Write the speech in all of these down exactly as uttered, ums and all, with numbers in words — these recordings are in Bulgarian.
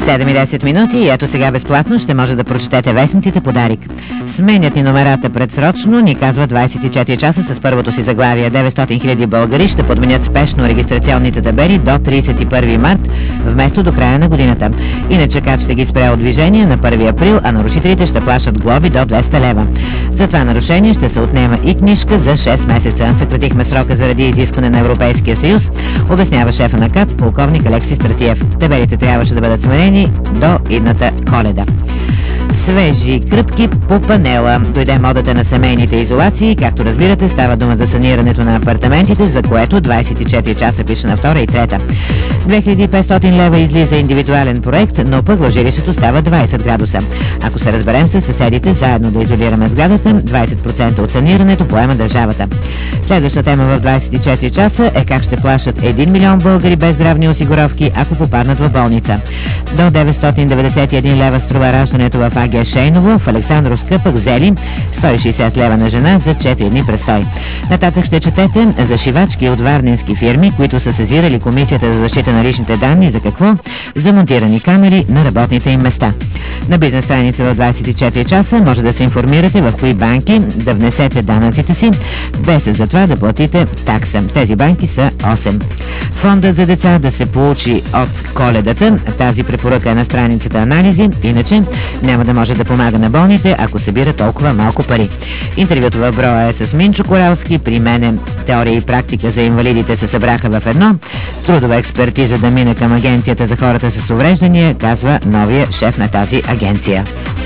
седем и десет минути и ето сега безплатно ще може да прочетете вестниците по Дарик. Сменят ни номерата предсрочно, ни казва двадесет и четири часа с първото си заглавие. деветстотин хиляди българи ще подменят спешно регистрационните табели до тридесет и първи март, вместо до края на годината. Иначе как ще ги спря от движение на първи април, а нарушителите ще плащат глоби до двеста лева. За това нарушение ще се отнема и книжка за шест месеца. Съкратихме срока заради изискване на Европейския съюз, обяснява шефа на КАТ, полковник Алекси Стратиев. Табелите трябваше да бъдат сменени до идната Коледа. Свежи кръпки по панела. Дойде модата на семейните изолации. Както разбирате, става дума за санирането на апартаментите, за което двадесет и четири часа пише на втора и трета. две хиляди и петстотин лева излиза индивидуален проект, но пък в жилището става двадесет градуса. Ако се разберем с съседите, заедно да изолираме сградата, двадесет процента от санирането поема държавата. Следваща тема в двадесет и четири часа е как ще плащат един милион българи без здравни осигуровки, ако попаднат в болница. До деветстотин деветдесет и един лева струва раждането в АГ Шейново, в Александровска пък взели сто и шейсет лева на жена за четири дни престой. Нататък ще четете за шивачки от варненски фирми, които са сезирали Комисията за защита на личните данни. За какво? За монтирани камери на работните им места. На бизнес страница в двадесет и четири часа може да се информирате в кои банки да внесете данъците си, без за това да платите такса. Тези банки са осем. Фондът за деца да се получи от Коледата. Тази препоръка е на страницата анализи, иначе няма да може да помага на болните, ако събира толкова малко пари. Интервюто в броя е с Минчо Коралски. При мене теория и практика за инвалидите се събраха в едно. Трудова експертиза да мине към агенцията за хората с увреждания, казва новия шеф на тази агенция.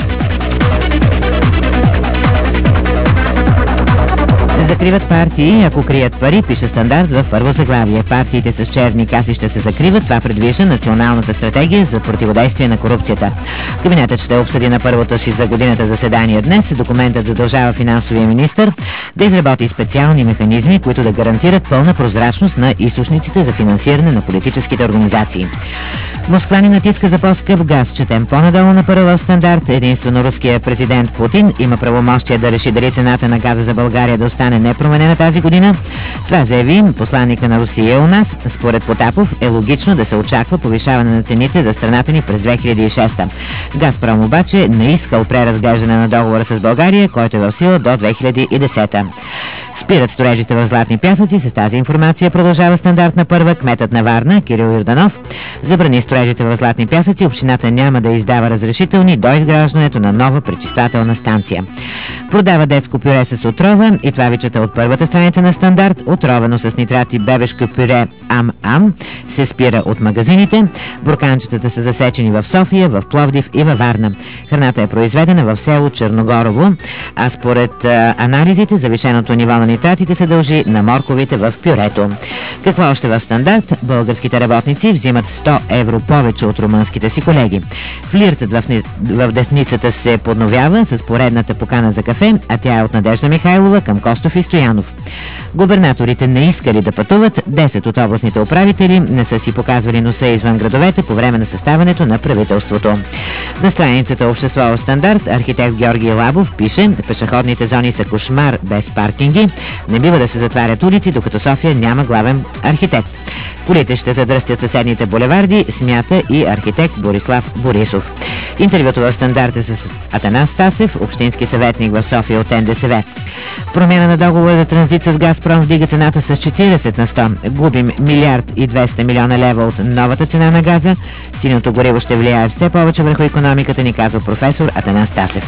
Закриват партии, ако крият пари, пише Стандарт в първо заглавие. Партиите с черни каси ще се закриват, това предвижда Националната стратегия за противодействие на корупцията. Кабинетът ще обсъди на първото си за годината заседание днес. Документът задължава финансовия министър да изработи специални механизми, които да гарантират пълна прозрачност на източниците за финансиране на политическите организации. Москва ни натиска за по-скъп газ. Четем по-надолу на първа Стандарт. Единствено руският президент Путин има правомощие да реши дали цената на газа за България да остане непроменена тази година. Това заяви посланника на Русия у нас. Според Потапов е логично да се очаква повишаване на цените за страната ни през две хиляди и шеста. Газпром обаче не искал преразглеждане на договора с България, който е в сила до две хиляди и десета. Спират строежите в Златни пясъци. С тази информация продължава Стандарт на първа. Кметът на Варна, Кирил Йорданов, забрани строежите в Златни пясъци. Общината няма да издава разрешителни до изграждането на нова пречиствателна станция. Продава детско пюре с отрова. И това ви чета от първата страница на Стандарт. Отровено с нитрати бебешко пюре Ам-Ам се спира от магазините. Бурканчетата са засечени в София, в Пловдив и във Варна. Храната е произведена в село Черногорово, а според а, анализите завишеното ниво на нитратите се дължи на морковите в пюрето. Какво още в Стандарт? Българските работници взимат сто евро повече от румънските си колеги. Флиртът в, в десницата се подновява с поредната покана за кафе, а тя е от Надежда Михайлова към Костов и Стоянов. Губернаторите не искали да пътуват, десет от областните управители не са си показвали носа извън градовете по време на съставането на правителството. На страницата Общество Стандарт архитект Георги Лабов пише: пешеходните зони са кошмар без паркинги, не бива да се затварят улици, докато София няма главен архитект. Полите ще задръстят съседните булеварди, смята и архитект Борислав Борисов. Интервюто в Стандарт е с Атанас Стасев, общински съветник в София от Н Д С В. Промяна на договора за транзит с Газпром вдига цената с четиридесет на сто. Губим милиард и двеста милиона лева от новата цена на газа. Синьото гориво ще влияе все повече върху икономиката, ни казва професор Атанас Стасев.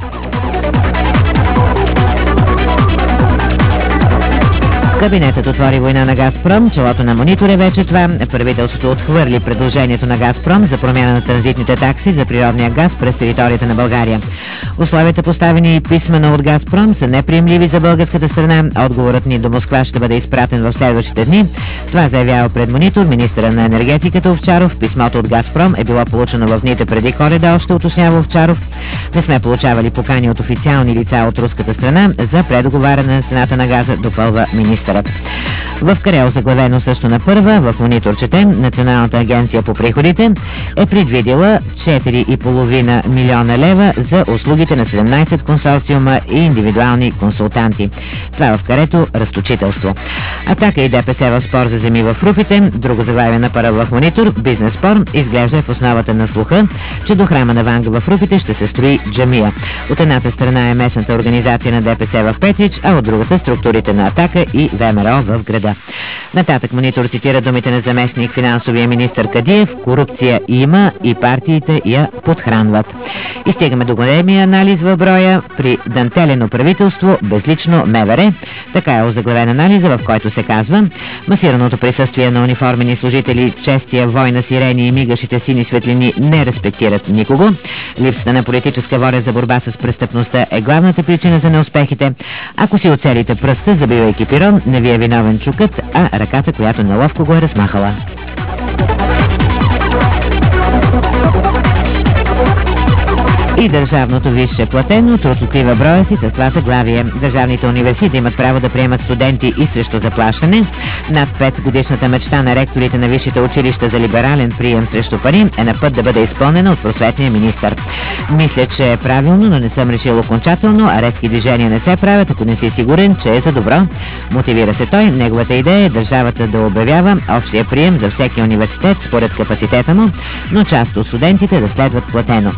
Кабинетът отвори война на Газпром. Челото на Монитор е вече това. Правителството отхвърли предложението на Газпром за промяна на транзитните такси за природния газ през територията на България. Условията, поставени писмено от Газпром, са неприемливи за българската страна. Отговорът ни до Москва ще бъде изпратен в следващите дни. Това заявява пред Монитор министъра на енергетиката Овчаров. Писмото от Газпром е било получено в дните преди Коледа, още уточнява Овчаров. Не сме получавали покани от официални лица от руската страна за предоговаряне на цената на газа, допълва министър. В Карел, заглавено също на първа, в монитор четем, Националната агенция по приходите е предвидила четири и половина милиона лева за услугите на седемнайсет консорциума и индивидуални консултанти. Това в карето разточителство. Атака и ДПС в спор за земи в Рупите, друго заглавие на първа в монитор, бизнес спор, изглежда в основата на слуха, че до храма на Ванга в Рупите ще се строи джамия. От едната страна е местната организация на ДПС в Петрич, а от другата структурите на Атака и ВМРО в града. Нататък монитор цитира думите на заместник финансовия министър Кадиев: корупция има и партиите я подхранват. И стигаме до големия анализ в броя при дантелено правителство, безлично МВР. Така е озаглавен анализа, в който се казва: масираното присъствие на униформени служители, честия вой на сирени и мигащите сини светлини не респектират никого. Липсата на политическа воля за борба с престъпността е главната причина за неуспехите. Ако си оцелите пръста, забивайки пирон, не ви е виновен чукът, а ръката, която неловко го е размахала. И държавното висше платено труд открива броя си с това заглавие. Държавните университети имат право да приемат студенти и срещу заплащане. Над пет годишната мечта на ректорите на висшите училища за либерален прием срещу пари е на път да бъде изпълнена от просветния министър. Мисля, че е правилно, но не съм решил окончателно, а резки движения не се правят, ако не си сигурен, че е за добро. Мотивира се той. Неговата идея е държавата да обявява общия прием за всеки университет според капацитета му, но част от студентите да следват платено.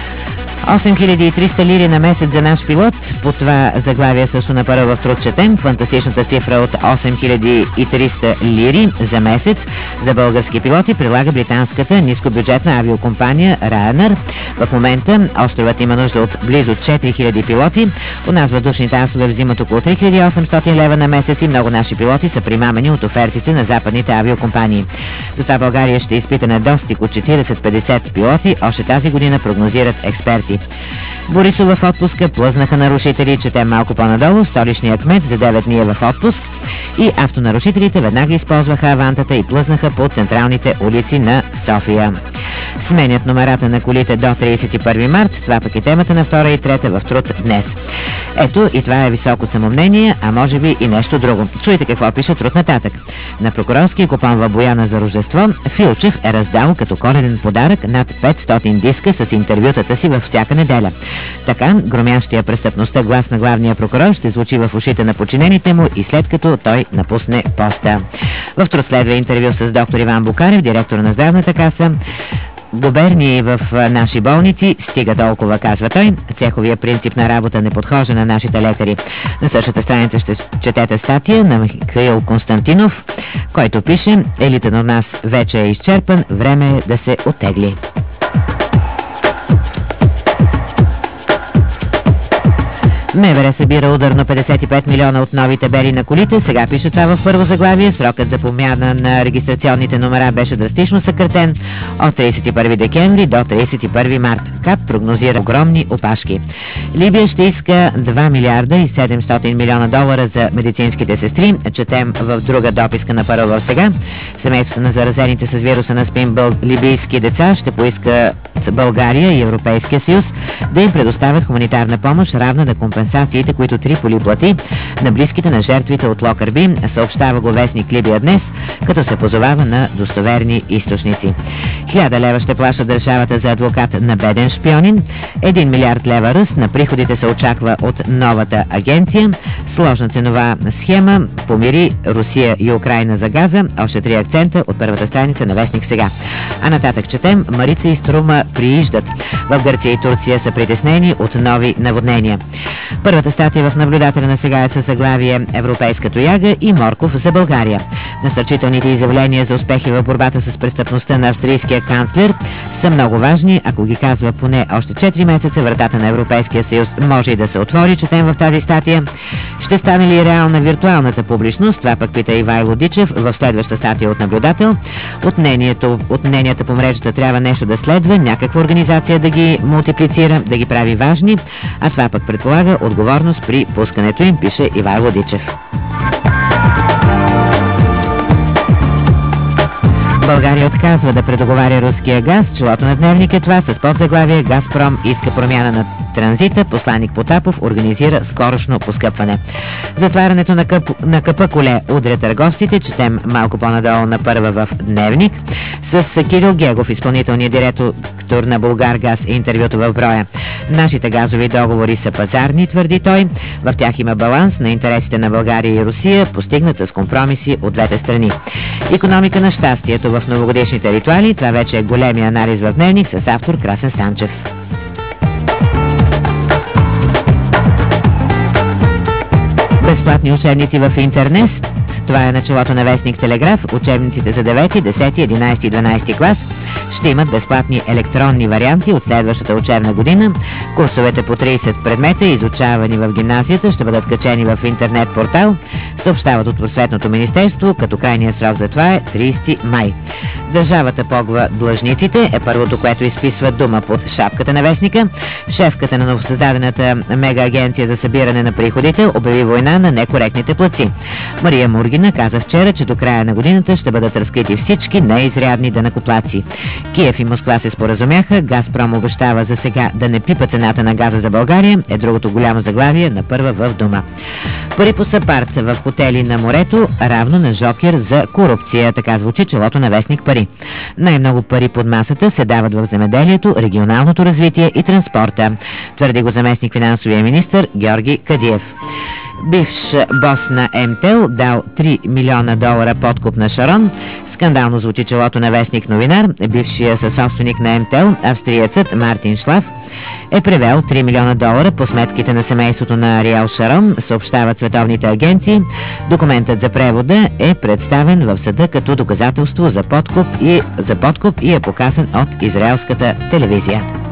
осем хиляди и триста лири на месец за наш пилот. По това заглавие също на първа в труд четем. Фантастичната цифра от осем хиляди и триста лири за месец за български пилоти прилага британската нискобюджетна авиокомпания Ryanair. В момента островът има нужда от близо четири хиляди пилоти. У нас въздушните асове взимат около три хиляди и осемстотин лева на месец и много наши пилоти са примамени от офертите на западните авиокомпании. До това България ще изпита недостиг от четирийсет до петдесет пилоти още тази година, прогнозират експерти. Борисов в отпуска, плъзнаха нарушители, четем малко по-надолу, столичният кмет за девет дни е в отпуск и автонарушителите веднага използваха авантата и плъзнаха по централните улици на София. Сменят номерата на колите до трийсет и първи март, това пък е темата на втора и трета в труд днес. Ето и това е високо самомнение, а може би и нещо друго. Чуйте какво пише труд нататък. На прокурорския купон в Бояна за Рождество Филчев е раздал като коледен подарък над петстотин диска с интервютата си във всяка неделя. Така, громящия престъпността глас на главния прокурор ще звучи в ушите на подчинените му и след като той напусне поста. В труд следва интервю с доктор Иван Букарев, директор на здравната каса. Губернии в наши болници стига толкова, казва той. Цеховия принцип на работа не подхожда на нашите лекари. На същата страница ще четете статия на Михаил Константинов, който пише: елитът на нас вече е изчерпан, време е да се оттегли. МВР събира ударно петдесет и пет милиона от новите бели на колите. Сега пише това в първо заглавие. Срокът за промяна на регистрационните номера беше драстично съкратен от трийсет и първи декември до трийсет и първи март. КАП прогнозира огромни опашки. Либия ще иска два милиарда и седемстотин милиона долара за медицинските сестри. Четем в друга дописка на първо в сега. Семейството на заразените с вируса на СПИН либийски деца ще поиска България и Европейския съюз да им предоставят хуманитарна помощ, равна на компенсациите, които Триполи плати на близките на жертвите от Локърби, съобщава го вестник Либия днес, като се позовава на достоверни източници. Хиляда лева ще плаща държавата за адвокат на беден шпионин. Един милиард лева ръст на приходите се очаква от новата агенция. Сложна ценова схема помири Русия и Украйна за газа. Още три акцента от първата страница на вестник сега. А нататък четем: Марица и Струма прииждат. В Гърция и Турция са притеснени от нови наводнения. Първата статия в наблюдателя на сега е със заглавие Европейска тояга и морков за България. Насърчителните изявления за успехи в борбата с престъпността на австрийския канцлер са много важни. Ако ги казва поне още четири месеца, вратата на Европейския съюз може и да се отвори, четем в тази статия. Ще стане ли реална виртуалната публичност? Това пък пита Ивайло Дичев в следваща статия от наблюдател. От, мнението, от мненията по мрежата трябва нещо да следва, някаква организация да ги мултиплицира, да ги прави важни, а това пък предполага отговорност при пускането им, пише Ивайло Дичев. България отказва да предоговаря руския газ. Челото на Дневник е това с подзаглавие «Газпром иска промяна на транзита. Посланик Потапов организира скорошно поскъпване». Затварянето на, къп, на Капъкуле удря търговците. Четем малко по-надолу на първа в Дневник. С Кирил Гегов, изпълнителният директор на Булгаргаз, е интервюто в броя. Нашите газови договори са пазарни, твърди той. В тях има баланс на интересите на България и Русия, постигнат с компромиси от двете страни. Икономика на щастието в новогодишните ритуали. Това вече е големия анализ в Дневник с автор Красен Санчев. Безплатни учебници в интернет. Това е началото на вестник Телеграф. Учебниците за девети, десети, единайсети и дванайсети клас ще имат безплатни електронни варианти от следващата учебна година. Курсовете по трийсет предмета, изучавани в гимназията, ще бъдат качени в интернет портал, съобщават от Просветното министерство, като крайният срок за това е трийсети май. Държавата погва длъжниците е първото, което изписва дума под шапката на вестника. Шефката на новосъздадената мега агенция за събиране на приходите обяви война на некоректните платци. Мария Мургина каза вчера, че до края на годината ще бъдат разкрити всички неизрядни данъкоплатци. Киев и Москва се споразумяха. Газпром обещава за сега да не пипа цената на газа за България, е другото голямо заглавие на първа в Дума. Пари по Сапарт в хотели на морето равно на жокер за корупция. Така звучи челото на вестник Пари. Най-много пари под масата се дават в земеделието, регионалното развитие и транспорта, твърди го заместник финансовия министър Георги Кадиев. Бивш бос на МТЕЛ дал три милиона долара подкуп на Шарон. Скандално звучи челото на вестник Новинар. Бившия съсобственик на МТЕЛ, австриецът Мартин Шлаф, е превел три милиона долара по сметките на семейството на Ариел Шарон, съобщават световните агенции. Документът за превода е представен в съда като доказателство за подкуп и, за подкуп и е показан от израелската телевизия.